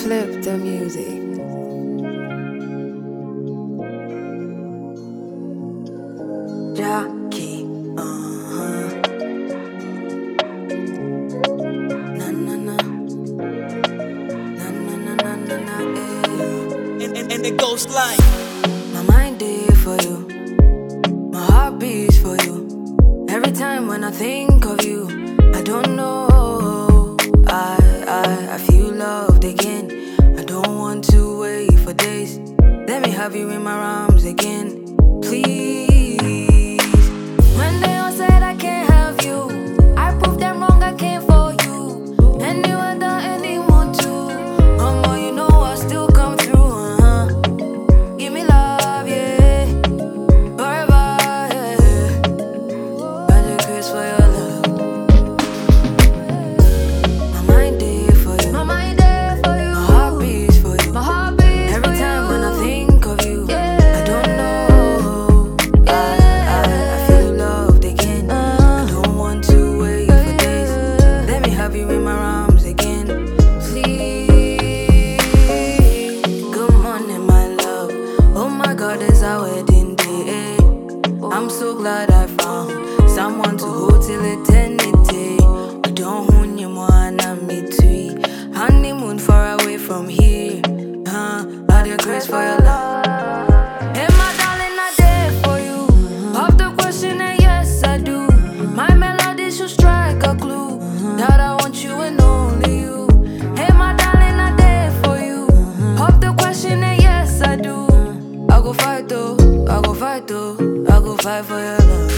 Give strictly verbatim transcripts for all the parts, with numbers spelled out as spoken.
Clip the music. Jackie, uh-huh. Na na na. Na na na na na na, eh. And, and, and it goes like My mind there for you. My heart beats for you. Every time when I think of you, I don't know. I, I, I feel loved again. I don't want to wait for days. Let me have you in my arms again, please. When they all said I can't have you, I proved them wrong, I came for you. Anyone done anyone too. Mama, you know I still come through, uh-huh. Give me love, yeah. Forever, yeah. Got the grace for your love. My mind there for you. My mind there for you. My heart beats for you. My heart beats every for time you. When I think of you, yeah. I don't know. Yeah. I, I, I feel loved again. Uh, I don't want to wait for days. Let me have you in my arms again, please. Good morning, my love. Oh my God, it's our wedding day. I'm so glad I found someone to hold till eternity. We don't own you more and me too. Honeymoon far away from here. Huh? All the grace for your love. Hey, my darling, I did for you. Pop the question and yes, I do. My melody should strike a clue that I want you and only you. Hey, my darling, I did for you. Pop the question and yes, I do. I go fight though, I go fight though, I go fight for your love.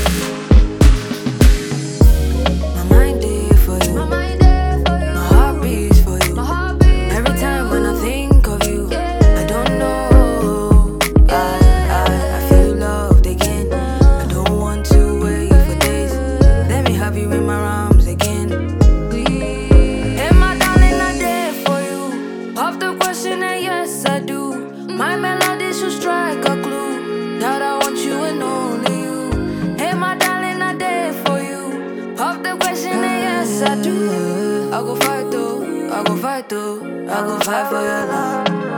My mind there for you. My mind there for you. My heart beats for you. My heart beats every time when I think of you. I don't know. I, I, I feel loved again. I don't want to wait for days. Let me have you in my arms again, please. Hey, my darling, I did for you. Pop the question and yes, I do. My melody should strike a clue that I want you and only you. Hey, my darling, I did for you. Pop the question and yes, I do. I go fight though, I go fight though, I go fight for your love.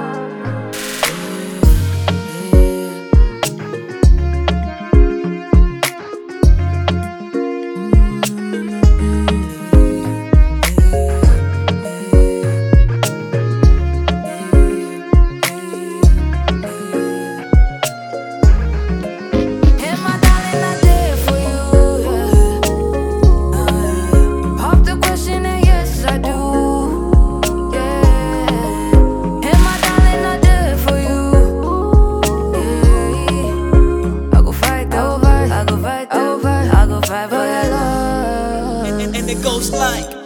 Hey, my darling, I did for you, yeah. Uh, Pop the question and yes, I do, yeah. Hey, my darling, I did for you, yeah. I go fight, I go fight, I go fight, I go fight, I go fight for your love. and, and, and it goes like